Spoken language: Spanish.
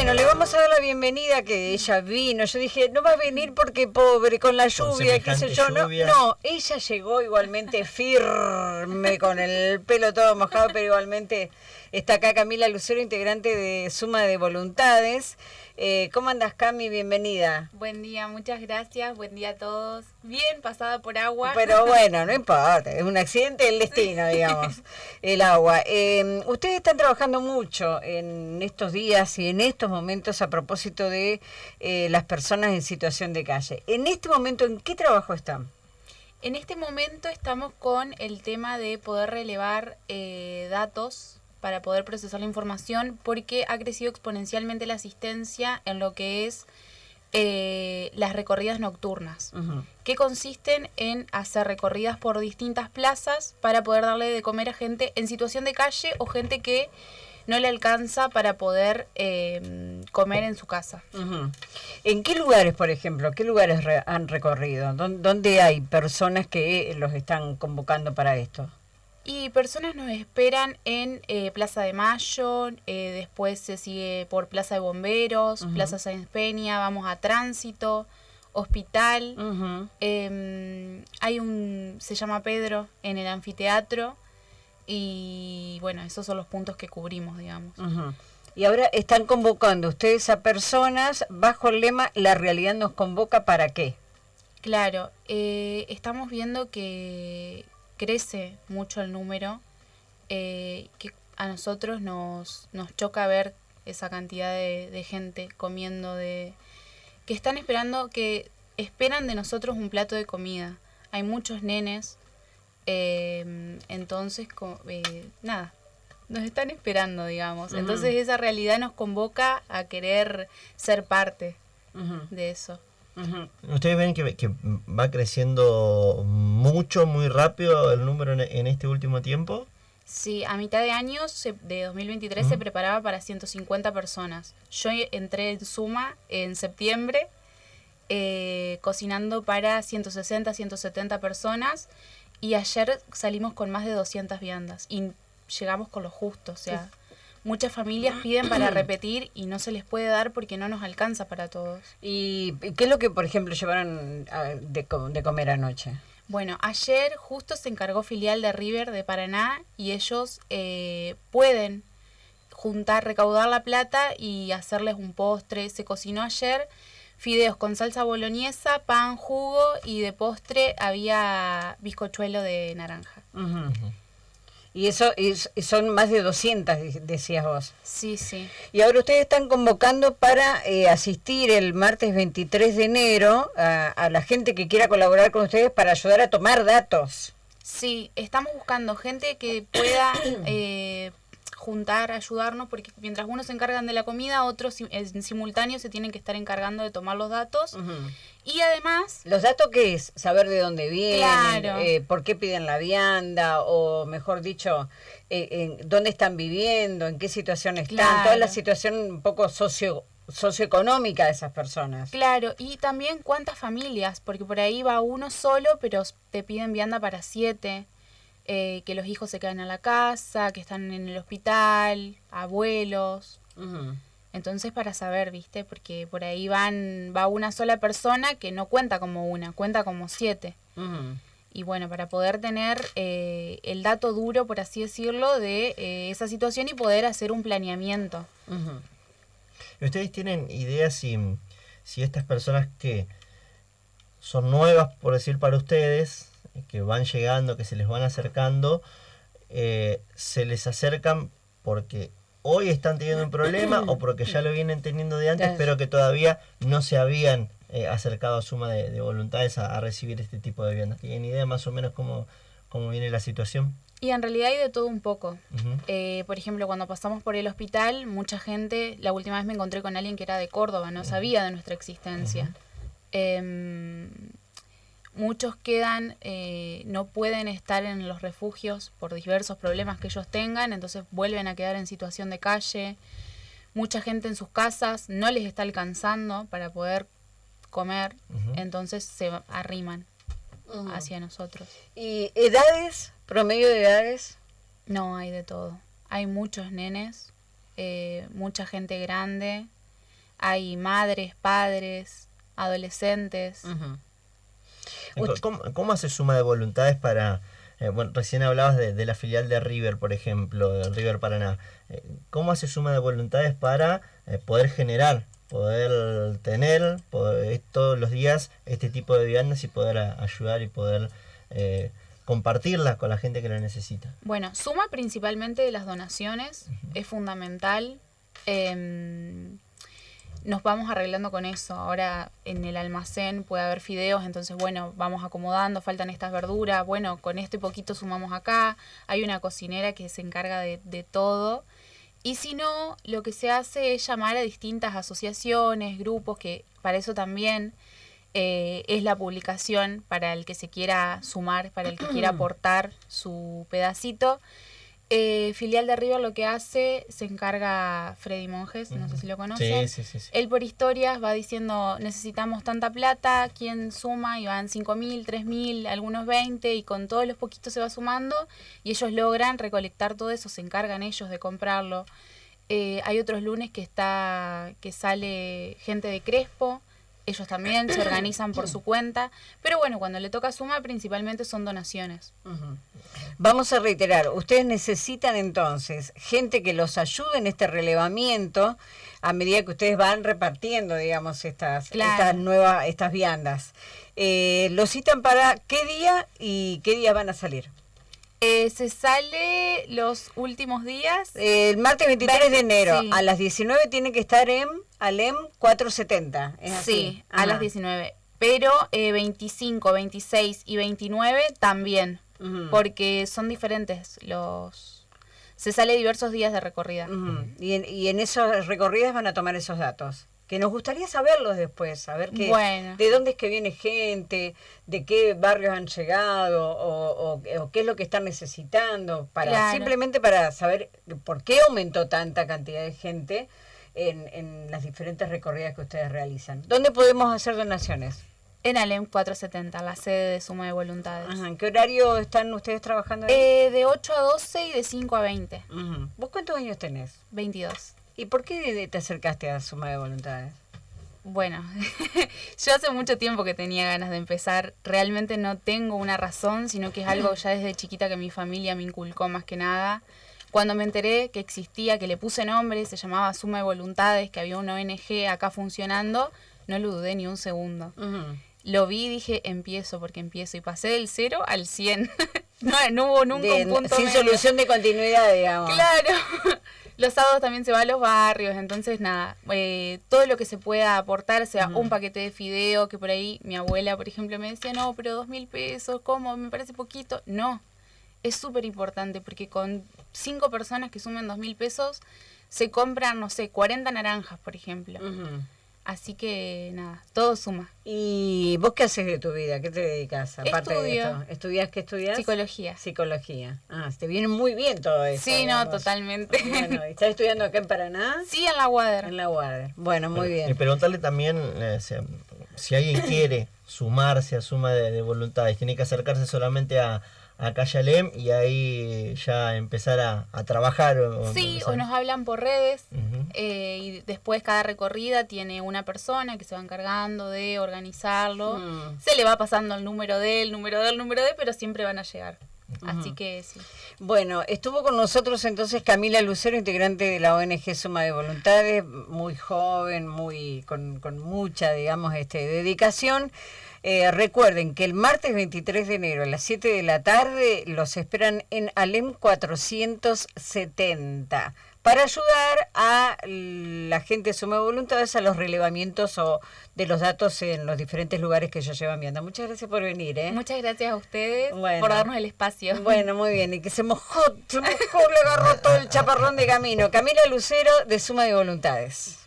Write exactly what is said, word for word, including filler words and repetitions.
Bueno, le vamos a dar la bienvenida, que ella vino. Yo dije, no va a venir porque pobre, con la lluvia, qué sé yo. No, no, ella llegó igualmente firme, con el pelo todo mojado, pero igualmente está acá Camila Lucero, integrante de Suma de Voluntades. Eh, ¿Cómo andas, Cami? Bienvenida. Buen día, muchas gracias. Buen día a todos. Bien, pasada por agua. Pero bueno, no importa, es un accidente del destino, sí. digamos, el agua. Eh, ustedes están trabajando mucho en estos días y en estos momentos a propósito de eh, las personas en situación de calle. En este momento, ¿en qué trabajo están? En este momento estamos con el tema de poder relevar eh, datos para poder procesar la información, porque ha crecido exponencialmente la asistencia en lo que es eh, las recorridas nocturnas, uh-huh. que consisten en hacer recorridas por distintas plazas para poder darle de comer a gente en situación de calle o gente que no le alcanza para poder eh, comer en su casa. Uh-huh. ¿En qué lugares, por ejemplo, qué lugares re- han recorrido? ¿Dónde hay personas que los están convocando para esto? Y personas nos esperan en eh, Plaza de Mayo, eh, después se sigue por Plaza de Bomberos, uh-huh. Plaza Sáenz Peña, vamos a Tránsito, Hospital, uh-huh. eh, hay un, se llama Pedro, en el anfiteatro, y bueno, esos son los puntos que cubrimos, digamos. Uh-huh. Y ahora están convocando ustedes a personas bajo el lema «La realidad nos convoca, ¿para qué?». Claro, eh, estamos viendo que crece mucho el número, eh, que a nosotros nos, nos choca ver esa cantidad de, de gente comiendo, de que están esperando, que esperan de nosotros un plato de comida. Hay muchos nenes, eh, entonces, eh, nada, nos están esperando, digamos. Uh-huh. Entonces esa realidad nos convoca a querer ser parte uh-huh. de eso. Uh-huh. ¿Ustedes ven que, que va creciendo mucho, muy rápido el número en, en este último tiempo? Sí, a mitad de año se, de dos mil veintitrés uh-huh. se preparaba para ciento cincuenta personas. Yo entré en Suma en septiembre, eh, cocinando para ciento sesenta, ciento setenta personas, y ayer salimos con más de doscientas viandas y llegamos con lo justo, o sea... Sí. Muchas familias piden para repetir y no se les puede dar porque no nos alcanza para todos. ¿Y qué es lo que, por ejemplo, llevaron de, de comer anoche? Bueno, ayer justo se encargó filial de River de Paraná y ellos eh, pueden juntar, recaudar la plata y hacerles un postre. Se cocinó ayer fideos con salsa boloñesa, pan, jugo, y de postre había bizcochuelo de naranja. Uh-huh. Uh-huh. Y eso es, son más de doscientas, decías vos. Sí, sí. Y ahora ustedes están convocando para eh, asistir el martes veintitrés de enero a, a la gente que quiera colaborar con ustedes para ayudar a tomar datos. Sí, estamos buscando gente que pueda eh, juntar, ayudarnos, porque mientras unos se encargan de la comida, otros en simultáneo se tienen que estar encargando de tomar los datos. Uh-huh. Y además... ¿Los datos qué es? Saber de dónde vienen, claro. eh, por qué piden la vianda, o mejor dicho, eh, en dónde están viviendo, en qué situación están, claro. Toda la situación un poco socio socioeconómica de esas personas. Claro, y también cuántas familias, porque por ahí va uno solo, pero te piden vianda para siete, eh, que los hijos se quedan en la casa, que están en el hospital, abuelos... Uh-huh. Entonces, para saber, ¿viste? Porque por ahí van va una sola persona que no cuenta como una, cuenta como siete. Uh-huh. Y bueno, para poder tener eh, el dato duro, por así decirlo, de eh, esa situación y poder hacer un planeamiento. Uh-huh. ¿Ustedes tienen ideas si, si estas personas que son nuevas, por decir, para ustedes, que van llegando, que se les van acercando, eh, se les acercan porque... hoy están teniendo un problema o porque ya lo vienen teniendo de antes, pero que todavía no se habían eh, acercado a Suma de, de Voluntades a, a recibir este tipo de viandas? ¿Tienen idea más o menos cómo, cómo viene la situación? Y en realidad hay de todo un poco. Uh-huh. Eh, por ejemplo, cuando pasamos por el hospital, mucha gente, la última vez me encontré con alguien que era de Córdoba, no uh-huh. sabía de nuestra existencia. Uh-huh. Eh, Muchos quedan, eh, no pueden estar en los refugios por diversos problemas que ellos tengan, entonces vuelven a quedar en situación de calle. Mucha gente en sus casas no les está alcanzando para poder comer, uh-huh. entonces se arriman uh-huh. hacia nosotros. ¿Y edades? ¿Promedio de edades? No, hay de todo. Hay muchos nenes, eh, mucha gente grande, hay madres, padres, adolescentes. Uh-huh. ¿Cómo, ¿Cómo hace Suma de Voluntades para... Eh, bueno, recién hablabas de, de la filial de River, por ejemplo, de River Paraná. Eh, ¿Cómo hace Suma de Voluntades para eh, poder generar, poder tener poder, todos los días este tipo de viandas y poder a, ayudar y poder eh, compartirlas con la gente que la necesita? Bueno, Suma principalmente de las donaciones, uh-huh. es fundamental. Eh, nos vamos arreglando con eso. Ahora en el almacén puede haber fideos, entonces bueno, vamos acomodando, faltan estas verduras, bueno, con esto y poquito sumamos acá. Hay una cocinera que se encarga de, de todo. Y si no, lo que se hace es llamar a distintas asociaciones, grupos, que para eso también eh, es la publicación, para el que se quiera sumar, para el que quiera aportar su pedacito. Eh, filial de River lo que hace, se encarga Freddy Monjes, no sé si lo conocen. Sí, sí, sí, sí. Él por historias va diciendo, necesitamos tanta plata, ¿quién suma? Y van cinco mil, tres mil, algunos veinte, y con todos los poquitos se va sumando, y ellos logran recolectar todo eso, se encargan ellos de comprarlo. Eh, hay otros lunes que está que sale gente de Crespo, ellos también se organizan por su cuenta, pero bueno, cuando le toca Suma principalmente son donaciones. Uh-huh. Vamos a reiterar, ustedes necesitan entonces gente que los ayude en este relevamiento a medida que ustedes van repartiendo, digamos, estas, claro. estas nuevas, estas viandas. Eh, ¿Los citan para qué día y qué días van a salir? Eh, se sale los últimos días. Eh, el martes veintitrés de enero, sí. A las diecinueve tiene que estar en Alem cuatrocientos setenta. ¿Es así? Sí, Ajá. a las diecinueve. Pero eh, veinticinco, veintiséis y veintinueve también, uh-huh. porque son diferentes los... Se sale diversos días de recorrida. Uh-huh. y, en, y en esas recorridas van a tomar esos datos. Que nos gustaría saberlos después, saber que, bueno. de dónde es que viene gente, de qué barrios han llegado o, o, o qué es lo que están necesitando, para claro. simplemente para saber por qué aumentó tanta cantidad de gente en, en las diferentes recorridas que ustedes realizan. ¿Dónde podemos hacer donaciones? En Alem cuatrocientos setenta, la sede de Suma de Voluntades. Ajá. ¿En qué horario están ustedes trabajando ahí? Eh, de ocho a doce y de cinco a veinte. Uh-huh. ¿Vos cuántos años tenés? veintidós. ¿Y por qué te acercaste a Suma de Voluntades? Bueno, yo hace mucho tiempo que tenía ganas de empezar. Realmente no tengo una razón, sino que es algo ya desde chiquita que mi familia me inculcó más que nada. Cuando me enteré que existía, que le puse nombre, se llamaba Suma de Voluntades, que había una O N G acá funcionando, no lo dudé ni un segundo. Uh-huh. Lo vi y dije, empiezo porque empiezo. Y pasé del cero al cien. no, no hubo nunca de, un punto sin medio. Solución de continuidad, digamos. Claro. Los sábados también se va a los barrios, entonces nada, eh, todo lo que se pueda aportar, sea uh-huh. un paquete de fideo, que por ahí mi abuela, por ejemplo, me decía, no, pero dos mil pesos, ¿cómo? Me parece poquito. No, es súper importante porque con cinco personas que sumen dos mil pesos, se compran, no sé, cuarenta naranjas, por ejemplo. Uh-huh. Así que nada, todo suma. ¿Y vos qué haces de tu vida? ¿Qué te dedicas? Aparte Estudio. de esto. ¿Estudias qué estudias? Psicología. Psicología. Ah, te viene muy bien todo eso. Sí, digamos. no, totalmente. Bueno, ¿estás estudiando acá en Paraná? Sí, en la U A D E R. En la U A D E R. Bueno, muy bueno, bien. Y preguntarle también, eh, si, si alguien quiere sumarse a Suma de, de Voluntades, tiene que acercarse solamente a... a Calle Alem y ahí ya empezar a, a trabajar. O, sí, o, o nos hablan por redes uh-huh. eh, y después cada recorrida tiene una persona que se va encargando de organizarlo. Uh-huh. Se le va pasando el número de él, número de él, número de, pero siempre van a llegar. Uh-huh. Así que sí. Bueno, estuvo con nosotros entonces Camila Lucero, integrante de la O N G Suma de Voluntades, muy joven, muy con, con mucha, digamos, este dedicación. Eh, recuerden que el martes veintitrés de enero a las siete de la tarde los esperan en Alem cuatrocientos setenta para ayudar a la gente de Suma de Voluntades a los relevamientos o de los datos en los diferentes lugares que ellos llevan viendo. Muchas gracias por venir. ¿eh? Muchas gracias a ustedes bueno, por darnos el espacio. Bueno, muy bien. Y que se mojó, se mojó, le agarró todo el chaparrón de camino. Camila Lucero de Suma de Voluntades.